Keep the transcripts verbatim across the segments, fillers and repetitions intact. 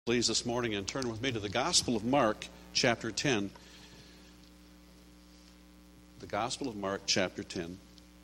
Please this morning and turn with me to the Gospel of Mark, chapter ten. The Gospel of Mark, chapter ten.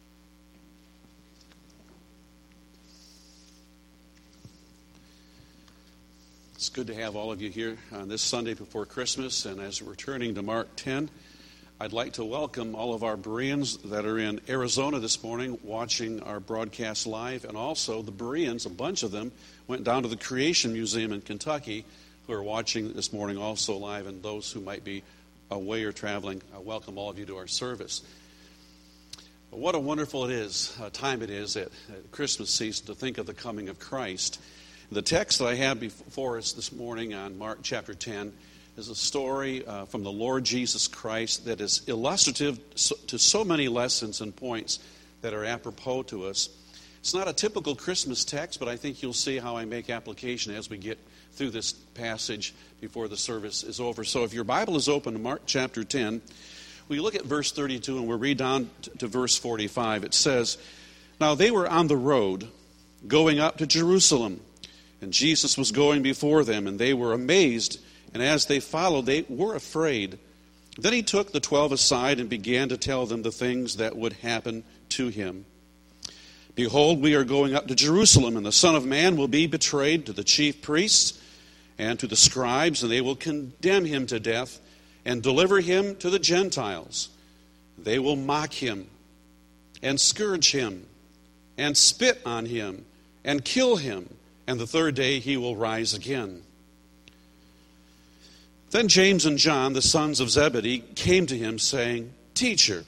It's good to have all of you here on this Sunday before Christmas, and as we're turning to Mark ten, I'd like to welcome all of our Bereans that are in Arizona this morning watching our broadcast live, and also the Bereans, a bunch of them, went down to the Creation Museum in Kentucky, who are watching this morning also live, and those who might be away or traveling, I welcome all of you to our service. But what a wonderful it is, uh, time it is at, at Christmas season to think of the coming of Christ. The text that I have before us this morning on Mark chapter ten is a story uh, from the Lord Jesus Christ that is illustrative to so many lessons and points that are apropos to us. It's not a typical Christmas text, but I think you'll see how I make application as we get through this passage before the service is over. So if your Bible is open to Mark chapter ten, we look at verse thirty-two and we'll read down to verse forty-five. It says, "Now they were on the road going up to Jerusalem, and Jesus was going before them, and they were amazed, and as they followed, they were afraid. Then he took the twelve aside and began to tell them the things that would happen to him. 'Behold, we are going up to Jerusalem, and the Son of Man will be betrayed to the chief priests and to the scribes, and they will condemn him to death and deliver him to the Gentiles. They will mock him and scourge him and spit on him and kill him, and the third day he will rise again.' Then James and John, the sons of Zebedee, came to him, saying, 'Teacher,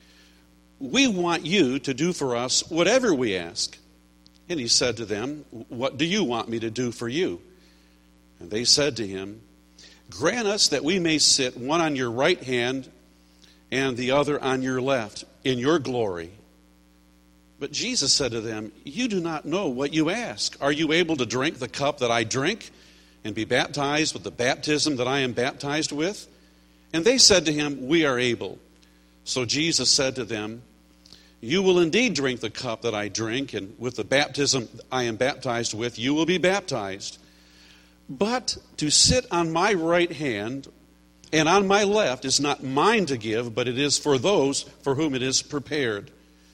we want you to do for us whatever we ask.' And he said to them, 'What do you want me to do for you?' And they said to him, 'Grant us that we may sit one on your right hand and the other on your left in your glory.' But Jesus said to them, 'You do not know what you ask. Are you able to drink the cup that I drink and be baptized with the baptism that I am baptized with?' And they said to him, 'We are able.' So Jesus said to them, 'You will indeed drink the cup that I drink, and with the baptism I am baptized with, you will be baptized. But to sit on my right hand and on my left is not mine to give, but it is for those for whom it is prepared.'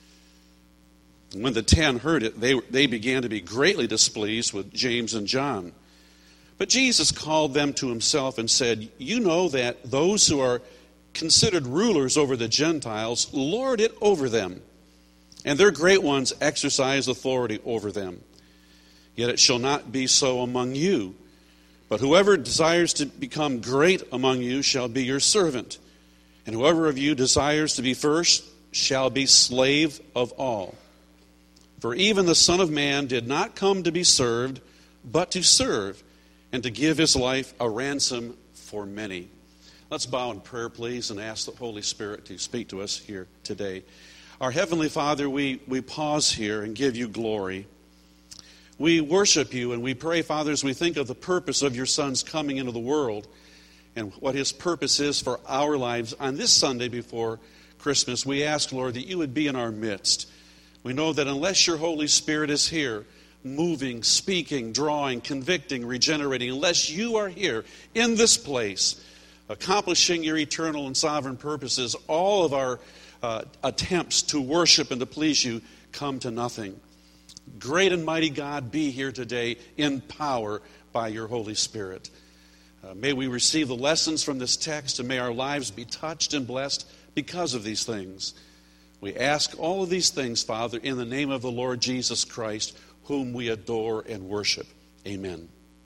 And when the ten heard it, they, they began to be greatly displeased with James and John. But Jesus called them to himself and said, 'You know that those who are considered rulers over the Gentiles lord it over them, and their great ones exercise authority over them. Yet it shall not be so among you. But whoever desires to become great among you shall be your servant, and whoever of you desires to be first shall be slave of all. For even the Son of Man did not come to be served, but to serve, and to give his life a ransom for many.'" Let's bow in prayer, please, and ask the Holy Spirit to speak to us here today. Our Heavenly Father, we, we pause here and give you glory. We worship you, and we pray, Father, as we think of the purpose of your Son's coming into the world and what his purpose is for our lives on this Sunday before Christmas, we ask, Lord, that you would be in our midst. We know that unless your Holy Spirit is here, moving, speaking, drawing, convicting, regenerating, unless you are here in this place, accomplishing your eternal and sovereign purposes, all of our uh, attempts to worship and to please you come to nothing. Great and mighty God, be here today in power by your Holy Spirit. Uh, may we receive the lessons from this text, and may our lives be touched and blessed because of these things. We ask all of these things, Father, in the name of the Lord Jesus Christ, whom we adore and worship. Amen.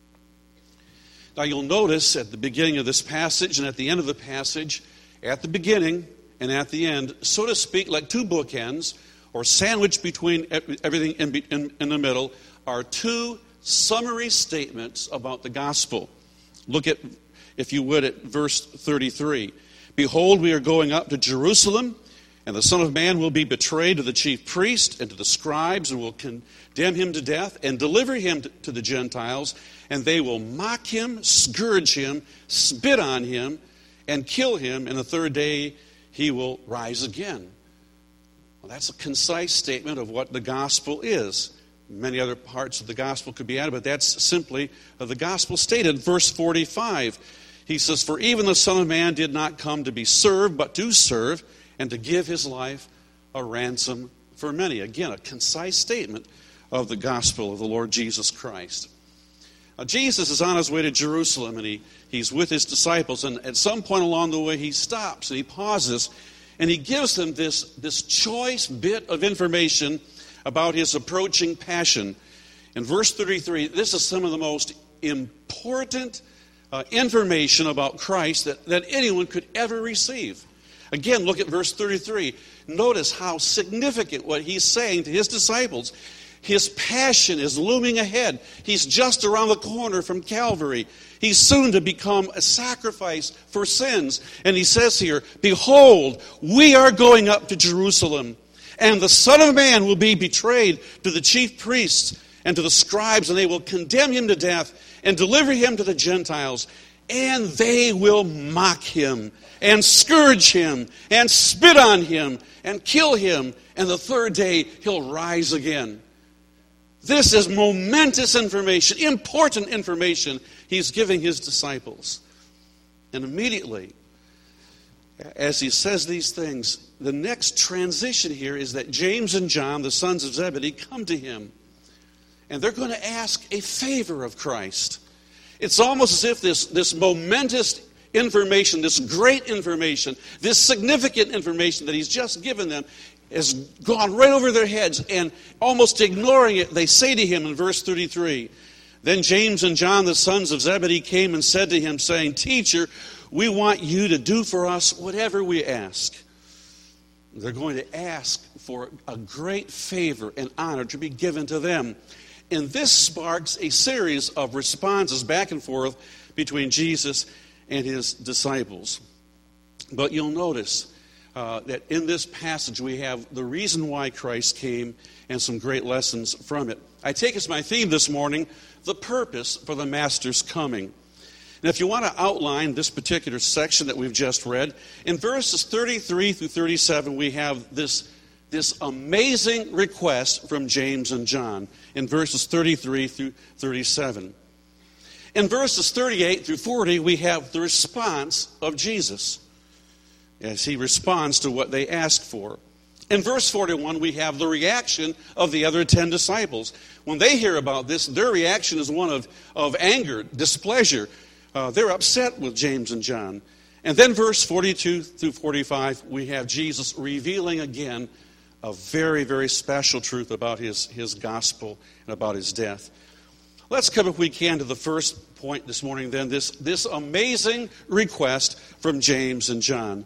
Now you'll notice at the beginning of this passage and at the end of the passage, at the beginning and at the end, so to speak, like two bookends, or sandwiched between everything in, in, in the middle, are two summary statements about the gospel. Look at, if you would, at verse thirty-three. "Behold, we are going up to Jerusalem, and the Son of Man will be betrayed to the chief priests and to the scribes, and will condemn him to death and deliver him to, to the Gentiles, and they will mock him, scourge him, spit on him, and kill him, and the third day he will rise again." Well, that's a concise statement of what the gospel is. Many other parts of the gospel could be added, but that's simply the gospel stated. Verse forty-five, he says, "For even the Son of Man did not come to be served, but to serve, and to give his life a ransom for many." Again, a concise statement of the gospel of the Lord Jesus Christ. Now, Jesus is on his way to Jerusalem, and he, he's with his disciples, and at some point along the way he stops and he pauses, and he gives them this, this choice bit of information about his approaching passion. In verse thirty-three, this is some of the most important uh, information about Christ that, that anyone could ever receive. Again, look at verse thirty-three. Notice how significant what he's saying to his disciples. His passion is looming ahead. He's just around the corner from Calvary. He's soon to become a sacrifice for sins. And he says here, "Behold, we are going up to Jerusalem, and the Son of Man will be betrayed to the chief priests and to the scribes, and they will condemn him to death and deliver him to the Gentiles. And they will mock him and scourge him and spit on him and kill him. And the third day he'll rise again." This is momentous information, important information he's giving his disciples. And immediately, as he says these things, the next transition here is that James and John, the sons of Zebedee, come to him. And they're going to ask a favor of Christ. It's almost as if this, this momentous information, this great information, this significant information that he's just given them has gone right over their heads, and almost ignoring it, they say to him in verse thirty-three, "Then James and John, the sons of Zebedee, came and said to him, saying, 'Teacher, we want you to do for us whatever we ask.'" They're going to ask for a great favor and honor to be given to them. And this sparks a series of responses back and forth between Jesus and his disciples. But you'll notice uh, that in this passage we have the reason why Christ came and some great lessons from it. I take as my theme this morning, the purpose for the Master's coming. And if you want to outline this particular section that we've just read, in verses thirty-three through thirty-seven, we have this, this amazing request from James and John in verses thirty-three through thirty-seven. In verses thirty-eight through forty, we have the response of Jesus as he responds to what they asked for. In verse forty-one, we have the reaction of the other ten disciples. When they hear about this, their reaction is one of, of anger, displeasure. Uh, they're upset with James and John. And then verse forty-two through forty-five, we have Jesus revealing again a very, very special truth about his, his gospel and about his death. Let's come, if we can, to the first point this morning then, this, this amazing request from James and John.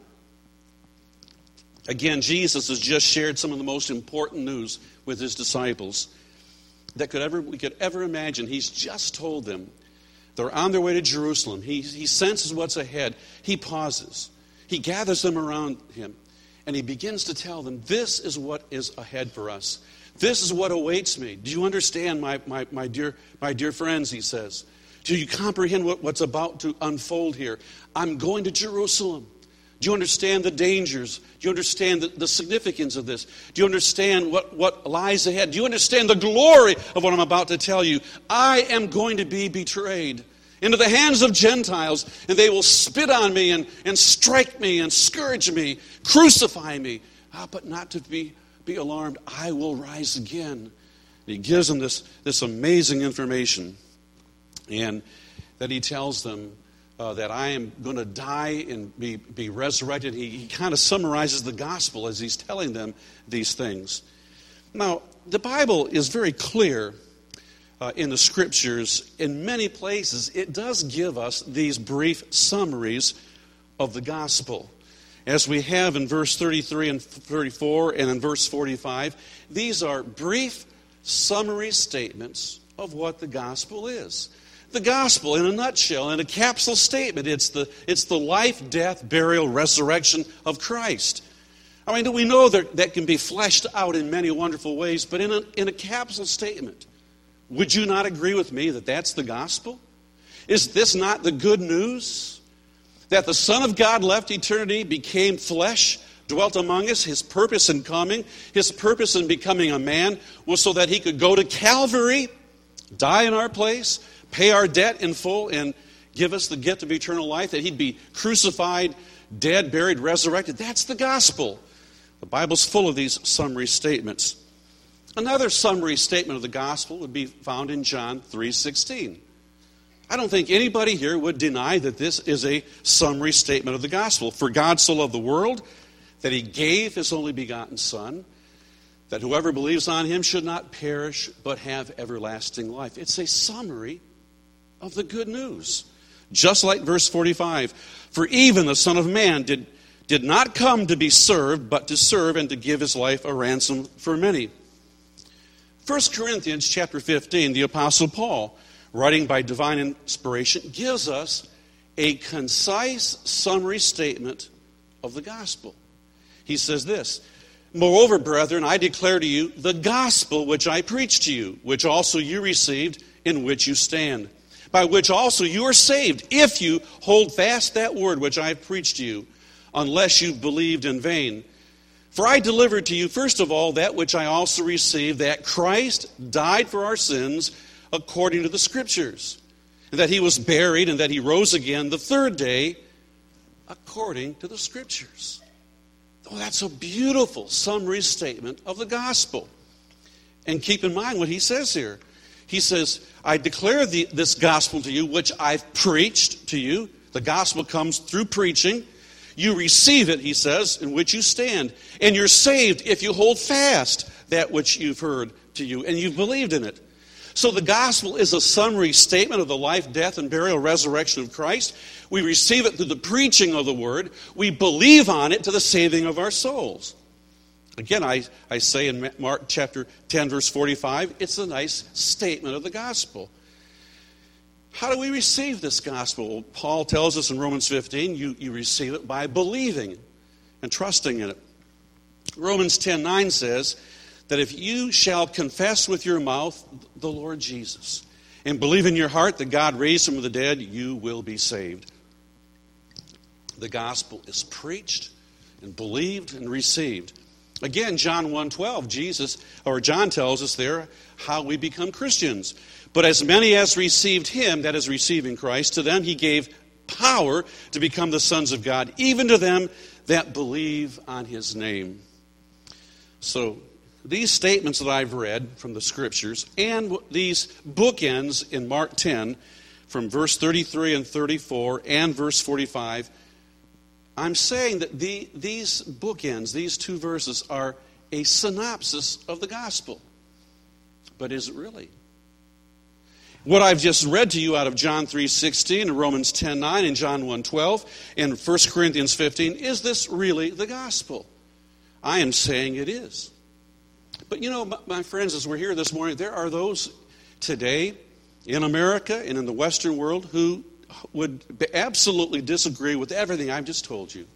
Again, Jesus has just shared some of the most important news with his disciples that could ever we could ever imagine. He's just told them. They're on their way to Jerusalem. He, he senses what's ahead. He pauses. He gathers them around him. And he begins to tell them, this is what is ahead for us. This is what awaits me. Do you understand, my, my, my, dear, my dear friends, he says. Do you comprehend what, what's about to unfold here? I'm going to Jerusalem. Do you understand the dangers? Do you understand the, the significance of this? Do you understand what, what lies ahead? Do you understand the glory of what I'm about to tell you? I am going to be betrayed into the hands of Gentiles, and they will spit on me and, and strike me and scourge me, crucify me. Ah, but not to be, be alarmed. I will rise again. And he gives them this, this amazing information. And that he tells them uh, that I am going to die and be, be resurrected. He, he kind of summarizes the gospel as he's telling them these things. Now, the Bible is very clear uh, in the Scriptures. In many places, it does give us these brief summaries of the gospel. As we have in verse thirty-three and thirty-four and in verse forty-five, these are brief summary statements of what the gospel is. The gospel, in a nutshell, in a capsule statement, it's the, it's the life, death, burial, resurrection of Christ. I mean, we know that that can be fleshed out in many wonderful ways, but in a, in a capsule statement, would you not agree with me that that's the gospel? Is this not the good news? That the Son of God left eternity, became flesh, dwelt among us. His purpose in coming, his purpose in becoming a man was so that he could go to Calvary, die in our place, pay our debt in full, and give us the gift of eternal life, that he'd be crucified, dead, buried, resurrected. That's the gospel. The Bible's full of these summary statements. Another summary statement of the gospel would be found in John three sixteen. I don't think anybody here would deny that this is a summary statement of the gospel. For God so loved the world that he gave his only begotten Son, that whoever believes on him should not perish but have everlasting life. It's a summary of the good news. Just like verse forty-five, for even the Son of Man did, did not come to be served, but to serve and to give his life a ransom for many. First Corinthians chapter fifteen, the Apostle Paul, writing by divine inspiration, gives us a concise summary statement of the gospel. He says this, moreover, brethren, I declare to you the gospel which I preached to you, which also you received, in which you stand, by which also you are saved, if you hold fast that word which I have preached to you, unless you've believed in vain. For I delivered to you, first of all, that which I also received, that Christ died for our sins according to the Scriptures, and that he was buried, and that he rose again the third day according to the Scriptures. Oh, that's a beautiful summary statement of the gospel. And keep in mind what he says here. He says, I declare the, this gospel to you, which I've preached to you. The gospel comes through preaching. You receive it, he says, in which you stand. And you're saved if you hold fast that which you've heard to you, and you've believed in it. So the gospel is a summary statement of the life, death, and burial, resurrection of Christ. We receive it through the preaching of the word. We believe on it to the saving of our souls. Again, I, I say in Mark chapter ten, verse forty-five, it's a nice statement of the gospel. How do we receive this gospel? Well, Paul tells us in Romans fifteen, you, you receive it by believing and trusting in it. Romans ten nine says that if you shall confess with your mouth the Lord Jesus and believe in your heart that God raised him from the dead, you will be saved. The gospel is preached and believed and received. Again, John one twelve, Jesus, or John tells us there how we become Christians. But as many as received him, that is receiving Christ, to them he gave power to become the sons of God, even to them that believe on his name. So these statements that I've read from the Scriptures and these bookends in Mark ten from verse thirty-three and thirty-four and verse forty-five, I'm saying that the, these bookends, these two verses, are a synopsis of the gospel. But is it really? What I've just read to you out of John three sixteen and Romans ten nine and John one twelve and First Corinthians fifteen, is this really the gospel? I am saying it is. But you know, my friends, as we're here this morning, there are those today in America and in the Western world who would absolutely disagree with everything I've just told you.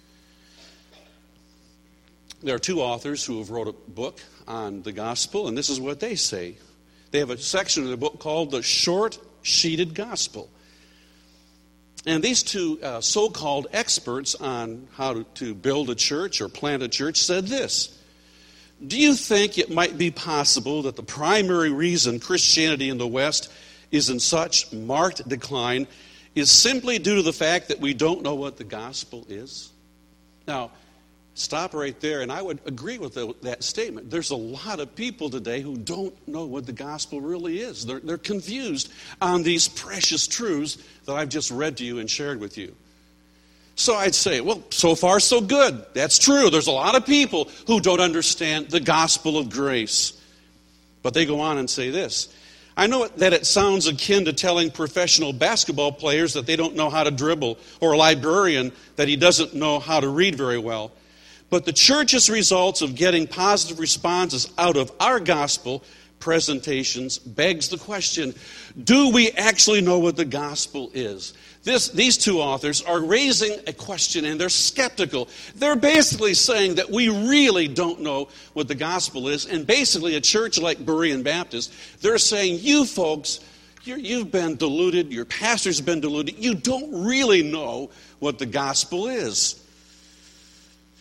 There are two authors who have wrote a book on the gospel, and this is what they say. They have a section of the book called The Short-Sheeted Gospel. And these two uh, so-called experts on how to, to build a church or plant a church said this: do you think it might be possible that the primary reason Christianity in the West is in such marked decline is simply due to the fact that we don't know what the gospel is? Now, stop right there, and I would agree with the, that statement. There's a lot of people today who don't know what the gospel really is. They're, they're confused on these precious truths that I've just read to you and shared with you. So I'd say, well, so far so good. That's true. There's a lot of people who don't understand the gospel of grace. But they go on and say this: I know that it sounds akin to telling professional basketball players that they don't know how to dribble, or a librarian that he doesn't know how to read very well. But the church's results of getting positive responses out of our gospel presentations begs the question, do we actually know what the gospel is? This, these two authors are raising a question, and they're skeptical. They're basically saying that we really don't know what the gospel is. And basically a church like Berean Baptist, they're saying, you folks, you're, you've been deluded, your pastor's been deluded, you don't really know what the gospel is.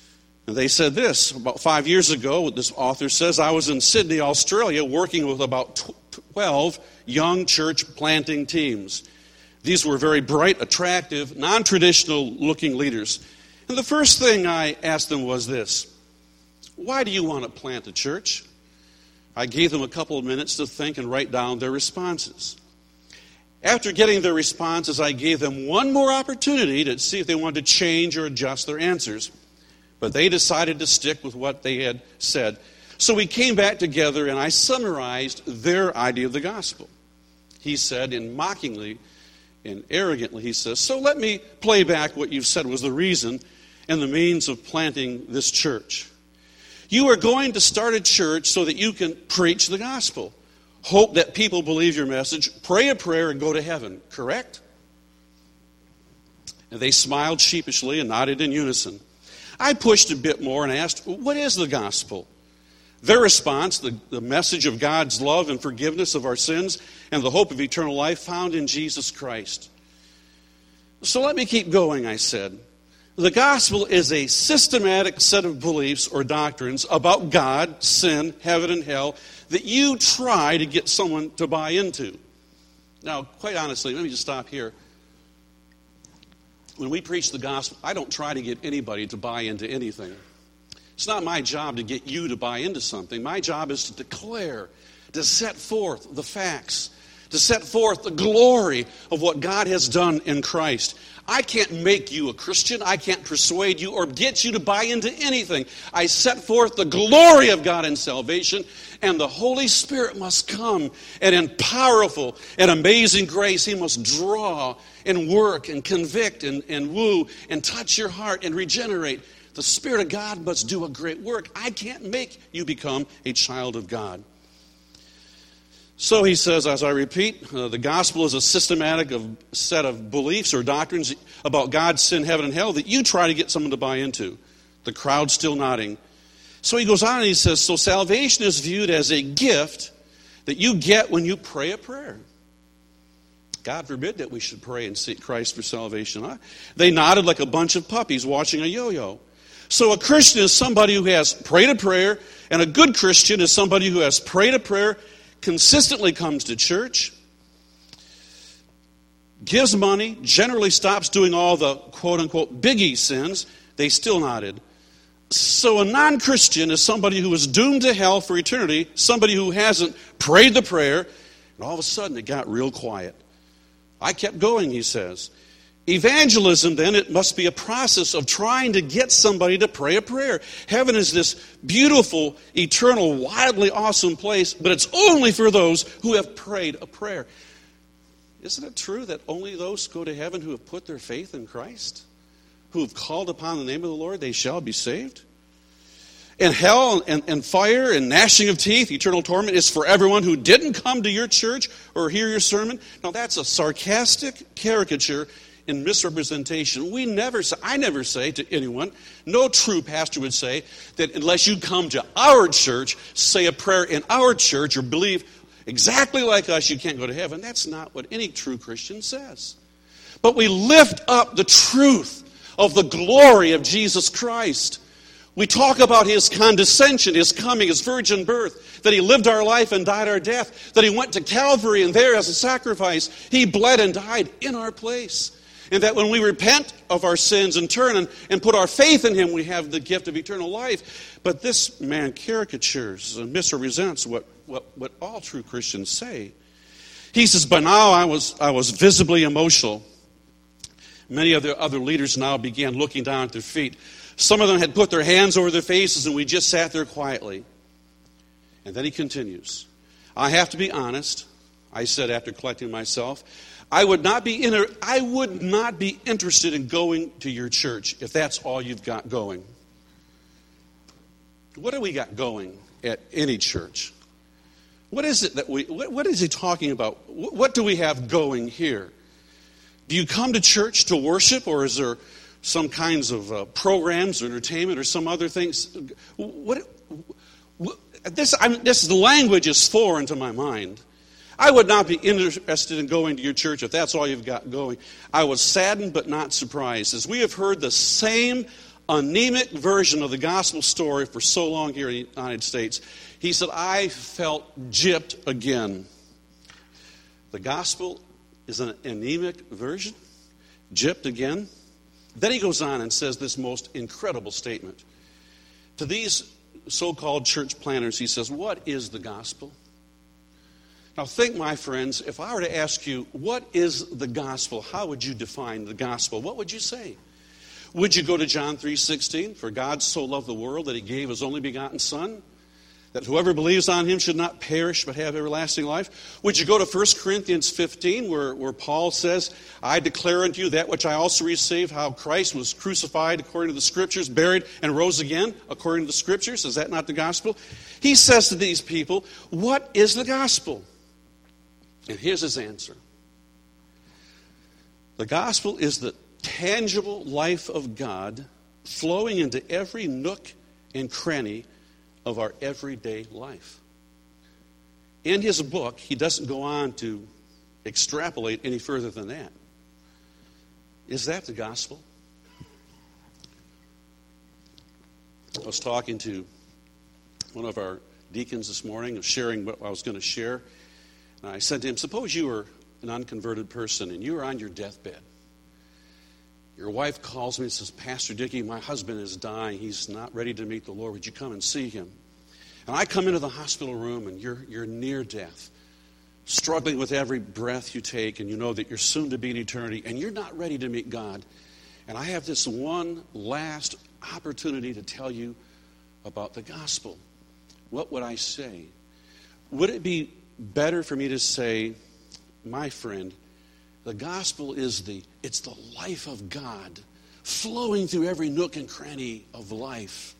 And they said this, about five years ago, this author says, I was in Sydney, Australia, working with about twelve young church planting teams. These were very bright, attractive, non-traditional looking leaders. And the first thing I asked them was this: why do you want to plant a church? I gave them a couple of minutes to think and write down their responses. After getting their responses, I gave them one more opportunity to see if they wanted to change or adjust their answers. But they decided to stick with what they had said. So we came back together and I summarized their idea of the gospel. He said, and mockingly and arrogantly, he says, so let me play back what you've said was the reason and the means of planting this church. You are going to start a church so that you can preach the gospel, hope that people believe your message, pray a prayer, and go to heaven, correct? And they smiled sheepishly and nodded in unison. I pushed a bit more and asked, what is the gospel? Their response, the, the message of God's love and forgiveness of our sins and the hope of eternal life found in Jesus Christ. So let me keep going, I said. The gospel is a systematic set of beliefs or doctrines about God, sin, heaven, and hell that you try to get someone to buy into. Now, quite honestly, let me just stop here. When we preach the gospel, I don't try to get anybody to buy into anything. It's not my job to get you to buy into something. My job is to declare, to set forth the facts, to set forth the glory of what God has done in Christ. I can't make you a Christian. I can't persuade you or get you to buy into anything. I set forth the glory of God in salvation, and the Holy Spirit must come, and in powerful and amazing grace, He must draw and work and convict and, and woo and touch your heart and regenerate. The Spirit of God must do a great work. I can't make you become a child of God. So he says, as I repeat, uh, the gospel is a systematic of, set of beliefs or doctrines about God, sin, heaven, and hell that you try to get someone to buy into. The crowd's still nodding. So he goes on and he says, so salvation is viewed as a gift that you get when you pray a prayer. God forbid that we should pray and seek Christ for salvation. Huh? They nodded like a bunch of puppies watching a yo-yo. So a Christian is somebody who has prayed a prayer, and a good Christian is somebody who has prayed a prayer, consistently comes to church, gives money, generally stops doing all the quote-unquote biggie sins. They still nodded. So a non-Christian is somebody who is doomed to hell for eternity, somebody who hasn't prayed the prayer, and all of a sudden it got real quiet. I kept going, he says. Evangelism, then, it must be a process of trying to get somebody to pray a prayer. Heaven is this beautiful, eternal, wildly awesome place, but it's only for those who have prayed a prayer. Isn't it true that only those go to heaven who have put their faith in Christ? Who have called upon the name of the Lord, they shall be saved? And hell and, and fire and gnashing of teeth, eternal torment, is for everyone who didn't come to your church or hear your sermon. Now that's a sarcastic caricature in misrepresentation. We never say, I never say to anyone, no true pastor would say that unless you come to our church, say a prayer in our church, or believe exactly like us, you can't go to heaven. That's not what any true Christian says. But we lift up the truth of the glory of Jesus Christ. We talk about His condescension, His coming, His virgin birth, that He lived our life and died our death, that He went to Calvary and there as a sacrifice, He bled and died in our place. And that when we repent of our sins and turn and, and put our faith in Him, we have the gift of eternal life. But this man caricatures and misrepresents what, what, what all true Christians say. He says, by now I was, I was visibly emotional. Many of the other leaders now began looking down at their feet. Some of them had put their hands over their faces, and we just sat there quietly. And then he continues. I have to be honest, I said after collecting myself, I would not be inter- I would not be interested in going to your church if that's all you've got going. What do we got going at any church? What is it that we, what, what is he talking about? What, what do we have going here? Do you come to church to worship, or is there some kinds of uh, programs or entertainment or some other things? What, what this, I'm, this the language is foreign to my mind. I would not be interested in going to your church if that's all you've got going. I was saddened but not surprised, as we have heard the same anemic version of the gospel story for so long here in the United States. He said, I felt gypped again. The gospel is an anemic version, gypped again. Then he goes on and says this most incredible statement. To these so-called church planners, he says, what is the gospel? Now think, my friends, if I were to ask you, what is the gospel? How would you define the gospel? What would you say? Would you go to John three sixteen? For God so loved the world that he gave his only begotten Son, that whoever believes on him should not perish but have everlasting life? Would you go to First Corinthians fifteen, where, where Paul says, I declare unto you that which I also received, how Christ was crucified according to the Scriptures, buried, and rose again according to the Scriptures? Is that not the gospel? He says to these people, what is the gospel? And here's his answer. The gospel is the tangible life of God flowing into every nook and cranny of our everyday life. In his book, he doesn't go on to extrapolate any further than that. Is that the gospel? I was talking to one of our deacons this morning, sharing what I was going to share. And I said to him, suppose you were an unconverted person and you were on your deathbed. Your wife calls me and says, Pastor Dickey, my husband is dying. He's not ready to meet the Lord. Would you come and see him? And I come into the hospital room and you're, you're near death, struggling with every breath you take, and you know that you're soon to be in eternity, and you're not ready to meet God. And I have this one last opportunity to tell you about the gospel. What would I say? Would it be better for me to say, my friend, the gospel is the, it's the life of God flowing through every nook and cranny of life.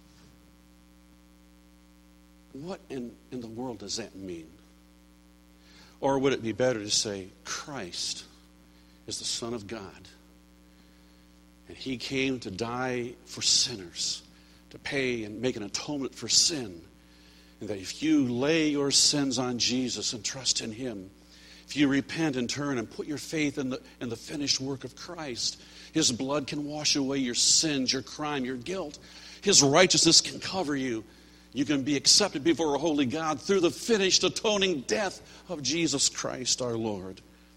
What in, in the world does that mean? Or would it be better to say, Christ is the Son of God, and he came to die for sinners, to pay and make an atonement for sin, and that if you lay your sins on Jesus and trust in him, if you repent and turn and put your faith in the, in the finished work of Christ, his blood can wash away your sins, your crime, your guilt. His righteousness can cover you. You can be accepted before a holy God through the finished atoning death of Jesus Christ our Lord.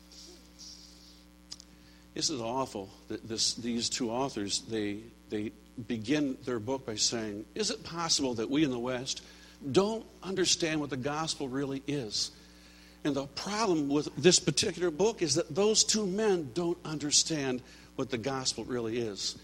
Isn't it awful that this, these two authors, they, they begin their book by saying, is it possible that we in the West don't understand what the gospel really is? And the problem with this particular book is that those two men don't understand what the gospel really is.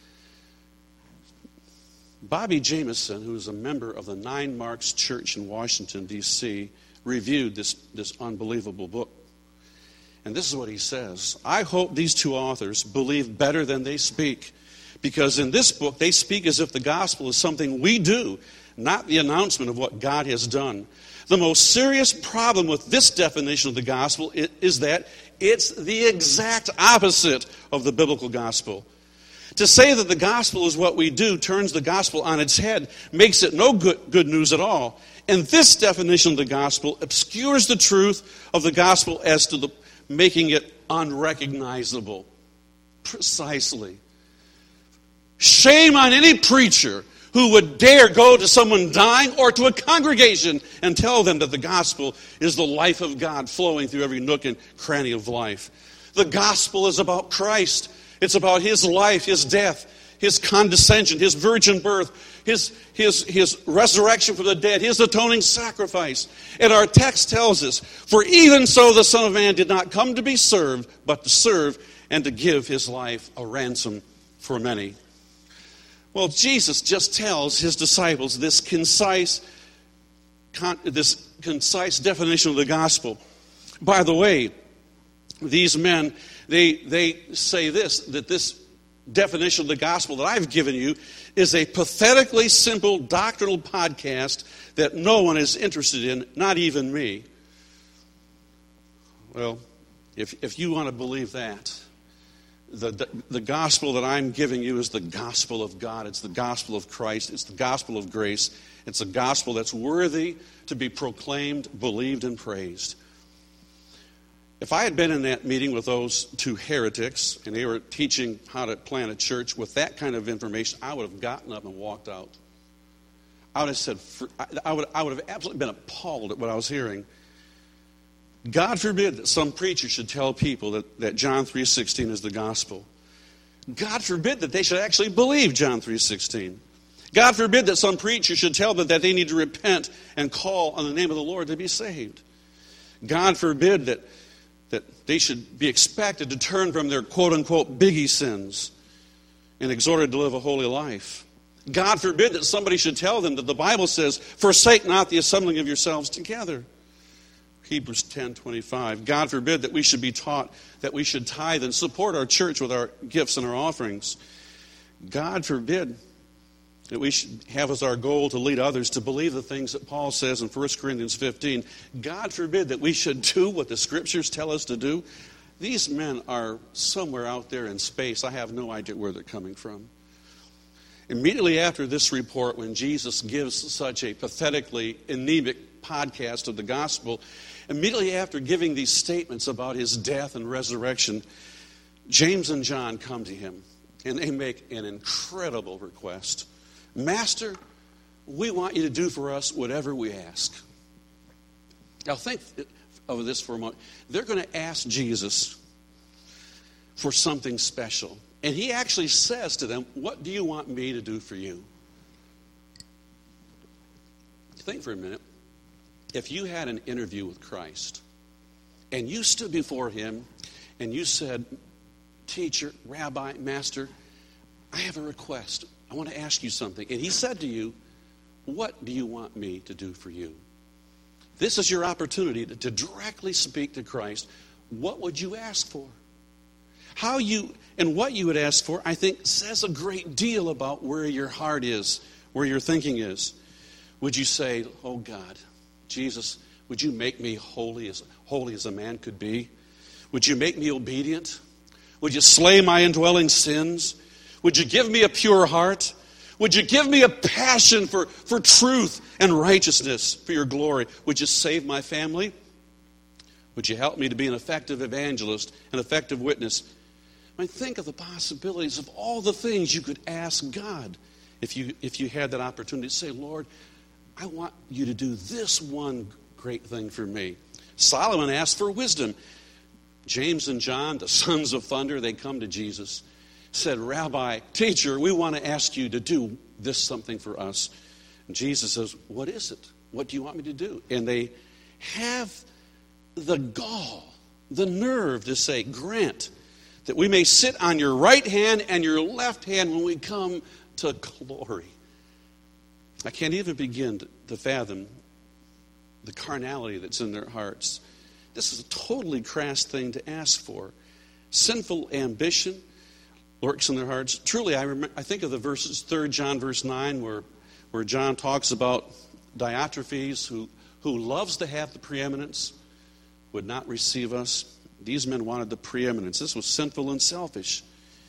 Bobby Jameson, who is a member of the Nine Marks Church in Washington, D C, reviewed this, this unbelievable book. And this is what he says. I hope these two authors believe better than they speak, because in this book they speak as if the gospel is something we do, not the announcement of what God has done. The most serious problem with this definition of the gospel is that it's the exact opposite of the biblical gospel. To say that the gospel is what we do turns the gospel on its head, makes it no good, good news at all. And this definition of the gospel obscures the truth of the gospel as to the making it unrecognizable. Precisely. Shame on any preacher who would dare go to someone dying or to a congregation and tell them that the gospel is the life of God flowing through every nook and cranny of life. The gospel is about Christ. It's about his life, his death, his condescension, his virgin birth, his, his, his resurrection from the dead, his atoning sacrifice. And our text tells us, for even so the Son of Man did not come to be served, but to serve and to give his life a ransom for many. Well, Jesus just tells his disciples this concise, con, this concise definition of the gospel. By the way, these men, they they say this, that this definition of the gospel that I've given you is a pathetically simple doctrinal podcast that no one is interested in, not even me. Well, if if you want to believe that, the, the, the gospel that I'm giving you is the gospel of God. It's the gospel of Christ. It's the gospel of grace. It's a gospel that's worthy to be proclaimed, believed, and praised. If I had been in that meeting with those two heretics and they were teaching how to plant a church with that kind of information, I would have gotten up and walked out. I would have said, I would, I would have absolutely been appalled at what I was hearing. God forbid that some preacher should tell people that, that John three sixteen is the gospel. God forbid that they should actually believe John three sixteen. God forbid that some preacher should tell them that they need to repent and call on the name of the Lord to be saved. God forbid that, that they should be expected to turn from their quote-unquote biggie sins and exhorted to live a holy life. God forbid that somebody should tell them that the Bible says, forsake not the assembling of yourselves together. Hebrews ten twenty-five. God forbid that we should be taught that we should tithe and support our church with our gifts and our offerings. God forbid that we should have as our goal to lead others to believe the things that Paul says in First Corinthians fifteen. God forbid that we should do what the Scriptures tell us to do. These men are somewhere out there in space. I have no idea where they're coming from. Immediately after this report, when Jesus gives such a pathetically anemic podcast of the gospel, immediately after giving these statements about his death and resurrection, James and John come to him, and they make an incredible request. Master, we want you to do for us whatever we ask. Now think of this for a moment. They're going to ask Jesus for something special. And he actually says to them, what do you want me to do for you? Think for a minute. If you had an interview with Christ, and you stood before him, and you said, teacher, rabbi, master, I have a request. I want to ask you something. And he said to you, what do you want me to do for you? This is your opportunity to, to directly speak to Christ. What would you ask for? How you and what you would ask for, I think, says a great deal about where your heart is, where your thinking is. Would you say, oh God, Jesus, would you make me holy as holy as a man could be? Would you make me obedient? Would you slay my indwelling sins? Would you give me a pure heart? Would you give me a passion for, for truth and righteousness for your glory? Would you save my family? Would you help me to be an effective evangelist, an effective witness? I mean, think of the possibilities of all the things you could ask God if you, if you had that opportunity to say, Lord, I want you to do this one great thing for me. Solomon asked for wisdom. James and John, the sons of thunder, they come to Jesus, said, Rabbi, teacher, we want to ask you to do this something for us. And Jesus says, what is it? What do you want me to do? And they have the gall, the nerve to say, grant that we may sit on your right hand and your left hand when we come to glory. I can't even begin to, to fathom the carnality that's in their hearts. This is a totally crass thing to ask for. Sinful ambition lurks in their hearts. Truly, I remember, I think of the verses, Third John verse nine, where, where John talks about Diotrephes, who, who loves to have the preeminence, would not receive us. These men wanted the preeminence. This was sinful and selfish.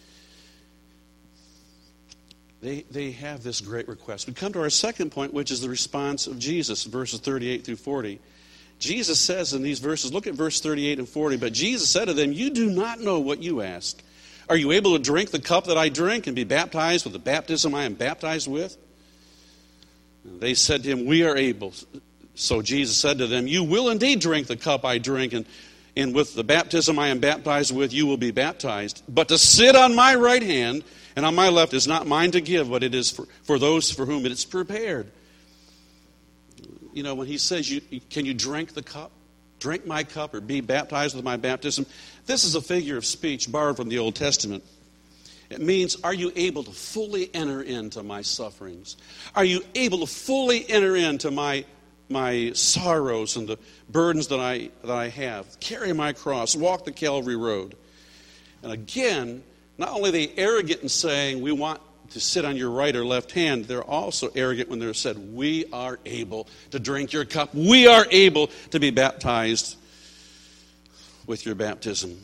They, they have this great request. We come to our second point, which is the response of Jesus, verses thirty-eight through forty. Jesus says in these verses, look at verse thirty-eight and forty, but Jesus said to them, you do not know what you ask. Are you able to drink the cup that I drink and be baptized with the baptism I am baptized with? They said to him, we are able. So Jesus said to them, you will indeed drink the cup I drink, and, and with the baptism I am baptized with, you will be baptized. But to sit on my right hand and on my left is not mine to give, but it is for, for those for whom it is prepared. You know, when he says, you, can you drink the cup? Drink my cup or be baptized with my baptism? This is a figure of speech borrowed from the Old Testament. It means, are you able to fully enter into my sufferings? Are you able to fully enter into my my sorrows and the burdens that I that I have? Carry my cross, walk the Calvary road. And again, not only are they arrogant in saying, we want to sit on your right or left hand, they're also arrogant when they're said, we are able to drink your cup. We are able to be baptized with your baptism.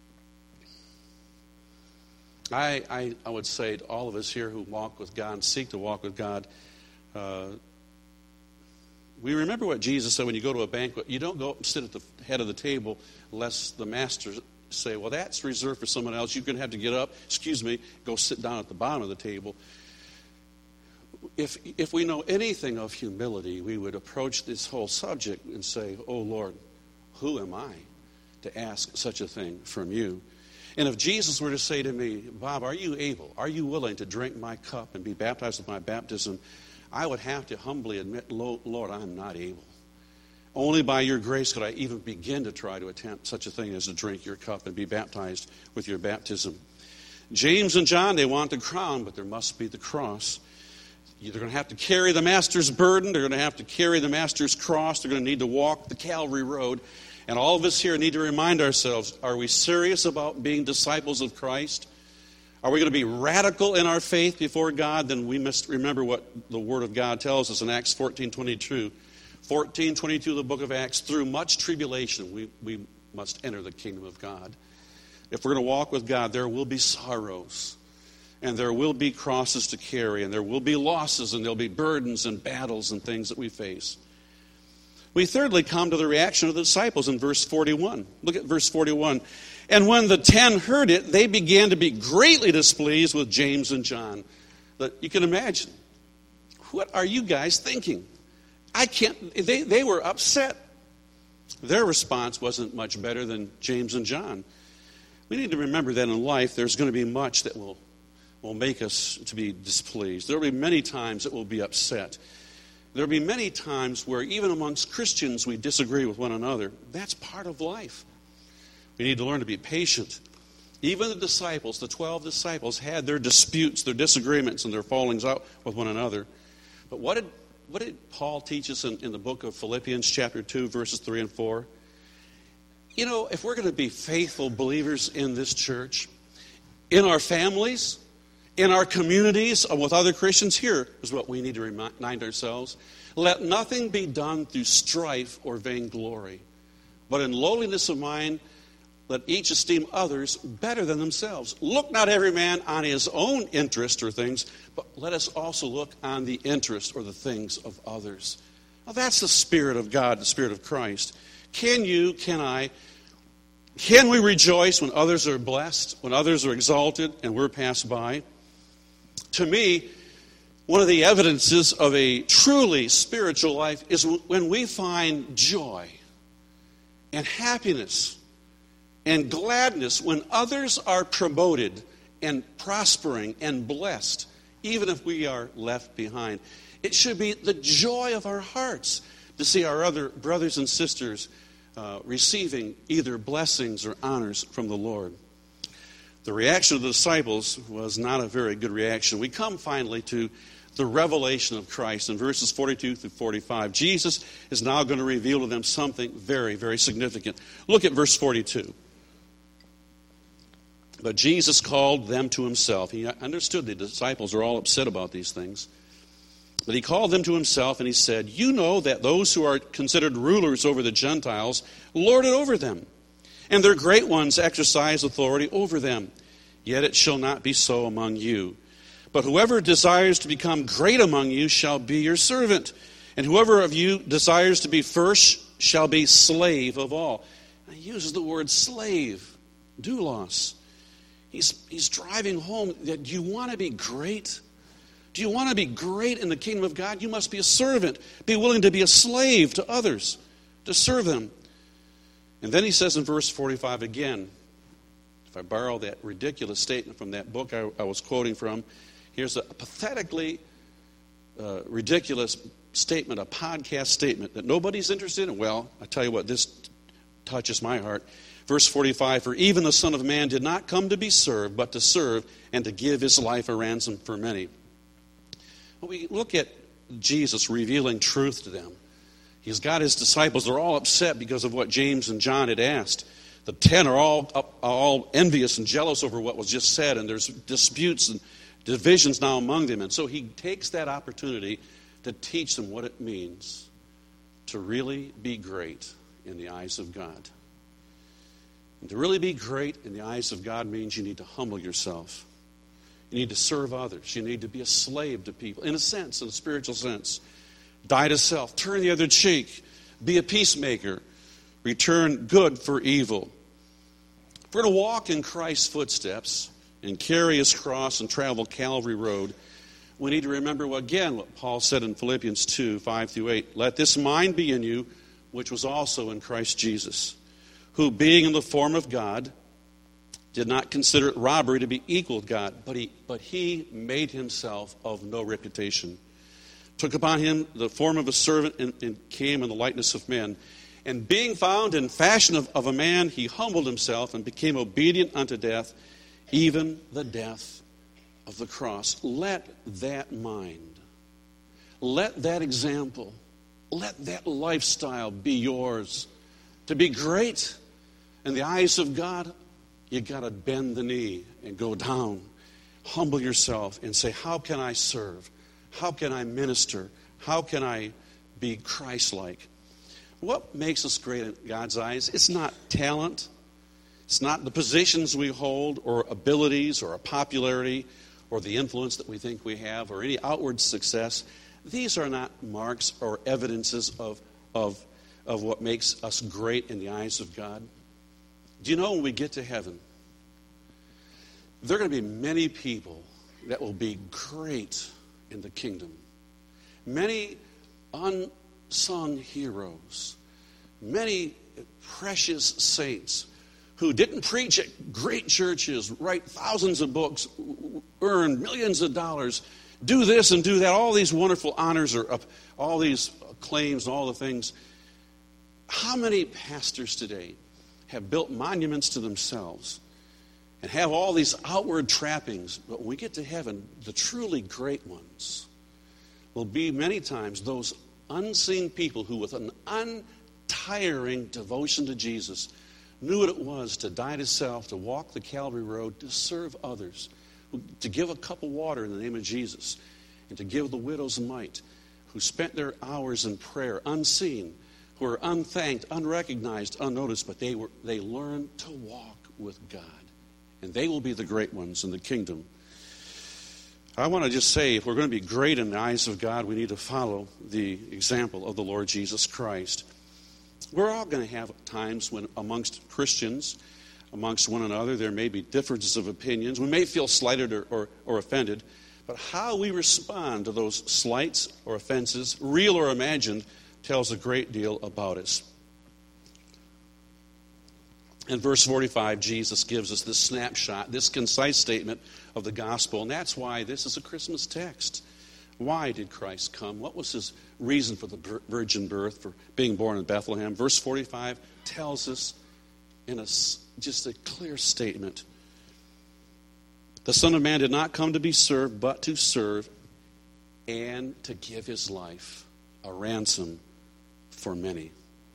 I, I, I would say to all of us here who walk with God and seek to walk with God, uh, We remember what Jesus said when you go to a banquet. You don't go up and sit at the head of the table lest the master say, well, that's reserved for someone else. You're going to have to get up, excuse me, go sit down at the bottom of the table. If if we know anything of humility, we would approach this whole subject and say, oh, Lord, who am I to ask such a thing from you? And if Jesus were to say to me, Bob, are you able, are you willing to drink my cup and be baptized with my baptism? I would have to humbly admit, Lord, I'm not able. Only by your grace could I even begin to try to attempt such a thing as to drink your cup and be baptized with your baptism. James and John, they want the crown, but there must be the cross. They're going to have to carry the master's burden. They're going to have to carry the master's cross. They're going to need to walk the Calvary road. And all of us here need to remind ourselves, are we serious about being disciples of Christ? Are we going to be radical in our faith before God? Then we must remember what the Word of God tells us in Acts fourteen twenty-two. fourteen twenty-two of the book of Acts, through much tribulation we, we must enter the kingdom of God. If we're going to walk with God, there will be sorrows. And there will be crosses to carry. And there will be losses. And there will be burdens and battles and things that we face. We thirdly come to the reaction of the disciples in verse forty-one. Look at verse forty-one. And when the ten heard it, they began to be greatly displeased with James and John. But you can imagine, what are you guys thinking? I can't, they, they were upset. Their response wasn't much better than James and John. We need to remember that in life there's going to be much that will, will make us to be displeased. There will be many times that we'll be upset. There will be many times where even amongst Christians we disagree with one another. That's part of life. We need to learn to be patient. Even the disciples, the twelve disciples, had their disputes, their disagreements, and their fallings out with one another. But what did what did Paul teach us in, in the book of Philippians chapter two, verses three and four? You know, if we're going to be faithful believers in this church, in our families, in our communities, and with other Christians, here is what we need to remind ourselves. Let nothing be done through strife or vainglory, but in lowliness of mind, let each esteem others better than themselves. Look not every man on his own interest or things, but let us also look on the interest or the things of others. Now that's the Spirit of God, the Spirit of Christ. Can you, can I, can we rejoice when others are blessed, when others are exalted, and we're passed by? To me, one of the evidences of a truly spiritual life is when we find joy and happiness and gladness when others are promoted and prospering and blessed, even if we are left behind. It should be the joy of our hearts to see our other brothers and sisters uh, receiving either blessings or honors from the Lord. The reaction of the disciples was not a very good reaction. We come finally to the revelation of Christ in verses forty-two through forty-five. Jesus is now going to reveal to them something very, very significant. Look at verse forty-two. But Jesus called them to himself. He understood the disciples are all upset about these things. But he called them to himself and he said, you know that those who are considered rulers over the Gentiles lord it over them, and their great ones exercise authority over them. Yet it shall not be so among you. But whoever desires to become great among you shall be your servant. And whoever of you desires to be first shall be slave of all. Now, he uses the word slave, doulos. He's, he's driving home that do you want to be great? Do you want to be great in the kingdom of God? You must be a servant. Be willing to be a slave to others, to serve them. And then he says in verse forty-five again, if I borrow that ridiculous statement from that book I, I was quoting from, here's a pathetically uh, ridiculous statement, a podcast statement that nobody's interested in. Well, I tell you what, this touches my heart. Verse forty-five, for even the Son of Man did not come to be served, but to serve and to give his life a ransom for many. When we look at Jesus revealing truth to them, he's got his disciples, they're all upset because of what James and John had asked. The ten are all, are all envious and jealous over what was just said, and there's disputes and divisions now among them. And so he takes that opportunity to teach them what it means to really be great in the eyes of God. And to really be great in the eyes of God means you need to humble yourself. You need to serve others. You need to be a slave to people, in a sense, in a spiritual sense. Die to self. Turn the other cheek. Be a peacemaker. Return good for evil. If we're going to walk in Christ's footsteps and carry his cross and travel Calvary Road, we need to remember, again, what Paul said in Philippians two, five through eight. Let this mind be in you, which was also in Christ Jesus, who being in the form of God, did not consider it robbery to be equal with God, but he, but he made himself of no reputation. Took upon him the form of a servant and, and came in the likeness of men. And being found in fashion of, of a man, he humbled himself and became obedient unto death, even the death of the cross. Let that mind, let that example, let that lifestyle be yours. To be great in the eyes of God, you got to bend the knee and go down. Humble yourself and say, how can I serve? How can I minister? How can I be Christ-like? What makes us great in God's eyes? It's not talent. It's not the positions we hold or abilities or a popularity or the influence that we think we have or any outward success. These are not marks or evidences of, of, of what makes us great in the eyes of God. Do you know when we get to heaven, there are going to be many people that will be great in the kingdom. Many unsung heroes. Many precious saints who didn't preach at great churches, write thousands of books, earn millions of dollars, do this and do that, all these wonderful honors or uh, all these claims and all the things. How many pastors today have built monuments to themselves and have all these outward trappings, but when we get to heaven, the truly great ones will be many times those unseen people who with an untiring devotion to Jesus knew what it was to die to self, to walk the Calvary Road, to serve others, to give a cup of water in the name of Jesus, and to give the widow's mite, who spent their hours in prayer unseen, who are unthanked, unrecognized, unnoticed, but they were they learned to walk with God. And they will be the great ones in the kingdom. I want to just say, if we're going to be great in the eyes of God, we need to follow the example of the Lord Jesus Christ. We're all going to have times when amongst Christians, amongst one another, there may be differences of opinions. We may feel slighted or, or, or offended. But how we respond to those slights or offenses, real or imagined, tells a great deal about us. In verse forty-five, Jesus gives us this snapshot, this concise statement of the gospel, and that's why this is a Christmas text. Why did Christ come? What was his reason for the virgin birth, for being born in Bethlehem? Verse forty-five tells us in a, just a clear statement. The Son of Man did not come to be served, but to serve and to give his life a ransom for many.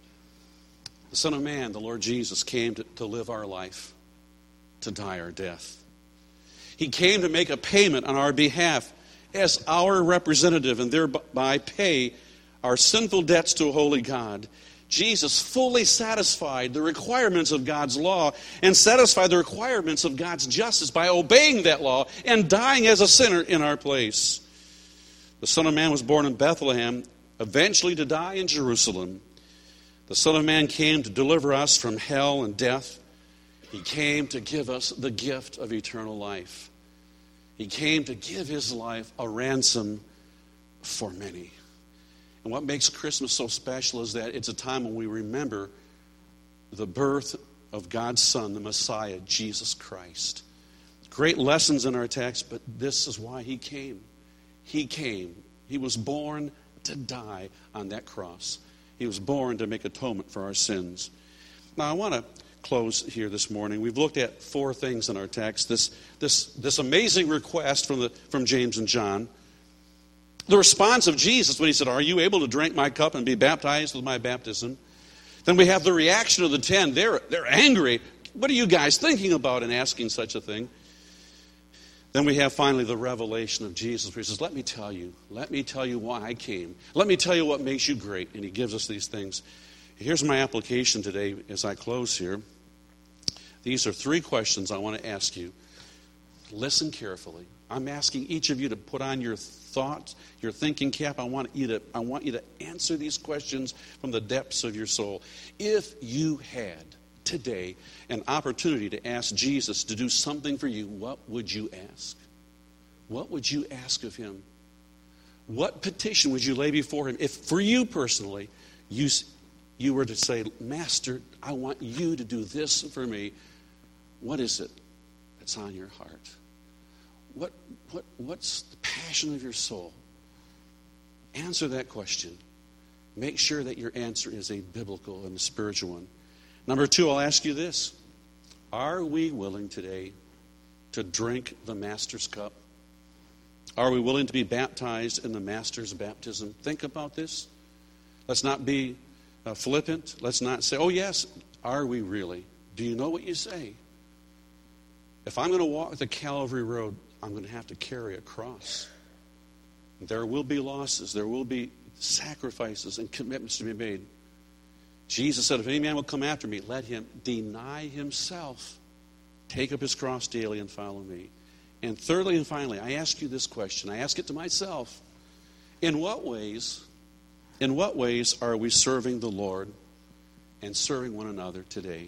The Son of Man, the Lord Jesus, came to, to live our life, to die our death. He came to make a payment on our behalf as our representative and thereby pay our sinful debts to a holy God. Jesus fully satisfied the requirements of God's law and satisfied the requirements of God's justice by obeying that law and dying as a sinner in our place. The Son of Man was born in Bethlehem, eventually to die in Jerusalem. The Son of Man came to deliver us from hell and death. He came to give us the gift of eternal life. He came to give his life a ransom for many. And what makes Christmas so special is that it's a time when we remember the birth of God's Son, the Messiah, Jesus Christ. Great lessons in our text, but this is why he came. He came. He was born to die on that cross. He was born to make atonement for our sins. Now, I want to close here this morning. We've looked at four things in our text. This, this, this amazing request from, the, from James and John. The response of Jesus when he said, "Are you able to drink my cup and be baptized with my baptism?" Then we have the reaction of the ten. They're, they're angry. What are you guys thinking about in asking such a thing? Then we have finally the revelation of Jesus where he says, let me tell you, let me tell you why I came. Let me tell you what makes you great. And he gives us these things. Here's my application today as I close here. These are three questions I want to ask you. listen carefully. I'm asking each of you to put on your thought, your thinking cap. I want you to, I want you to answer these questions from the depths of your soul. If you had today an opportunity to ask Jesus to do something for you, what would you ask? What would you ask of him? What petition would you lay before him? If for you personally, you, you were to say, Master, I want you to do this for me, what is it that's on your heart? What, what, what's the passion of your soul? Answer that question. Make sure that your answer is a biblical and a spiritual one. Number two, I'll ask you this. Are we willing today to drink the Master's cup? Are we willing to be baptized in the Master's baptism? Think about this. Let's not be uh, flippant. Let's not say, oh yes, are we really? Do you know what you say? If I'm going to walk the Calvary Road, I'm going to have to carry a cross. There will be losses. There will be sacrifices and commitments to be made. Jesus said, if any man will come after me, let him deny himself, take up his cross daily and follow me. And thirdly and finally, I ask you this question. I ask it to myself. In what ways, in what ways are we serving the Lord and serving one another today?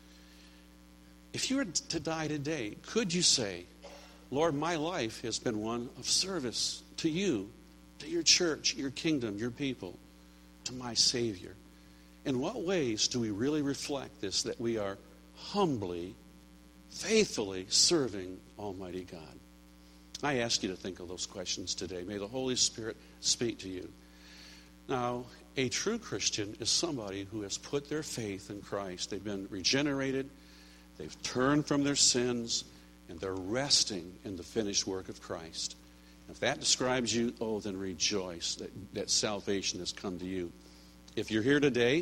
If you were to die today, could you say, Lord, my life has been one of service to you, to your church, your kingdom, your people, to my Savior? In what ways do we really reflect this, that we are humbly, faithfully serving Almighty God? I ask you to think of those questions today. May the Holy Spirit speak to you. Now, a true Christian is somebody who has put their faith in Christ. They've been regenerated, they've turned from their sins, and they're resting in the finished work of Christ. If that describes you, oh, then rejoice that, that salvation has come to you. If you're here today,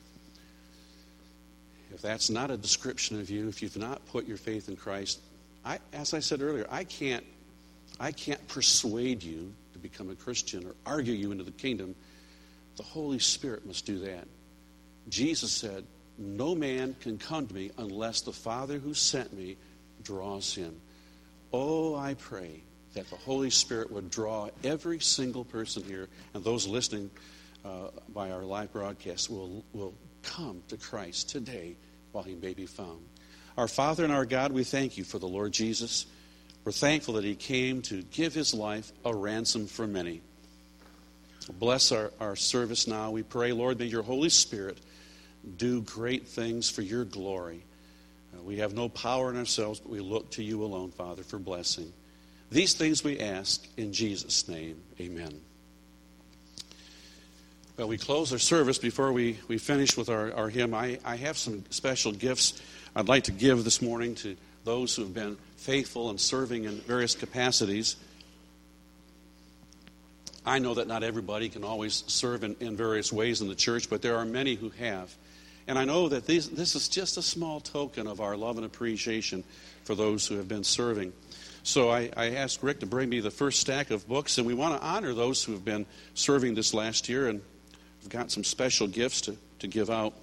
if that's not a description of you, if you've not put your faith in Christ, I, as I said earlier, I can't, I can't persuade you to become a Christian or argue you into the kingdom. The Holy Spirit must do that. Jesus said, no man can come to me unless the Father who sent me draws him. Oh, I pray that the Holy Spirit would draw every single person here, and those listening uh, by our live broadcast will, will come to Christ today while he may be found. Our Father and our God, we thank you for the Lord Jesus. We're thankful that he came to give his life a ransom for many. Bless our, our service now. We pray, Lord, may your Holy Spirit do great things for your glory. Uh, we have no power in ourselves, but we look to you alone, Father, for blessing. These things we ask in Jesus' name. Amen. Well, we close our service. Before we, we finish with our, our hymn, I, I have some special gifts I'd like to give this morning to those who have been faithful and serving in various capacities. I know that not everybody can always serve in, in various ways in the church, but there are many who have. And I know that these, this is just a small token of our love and appreciation for those who have been serving. So I, I asked Rick to bring me the first stack of books, and we want to honor those who have been serving this last year, and we've got some special gifts to, to give out.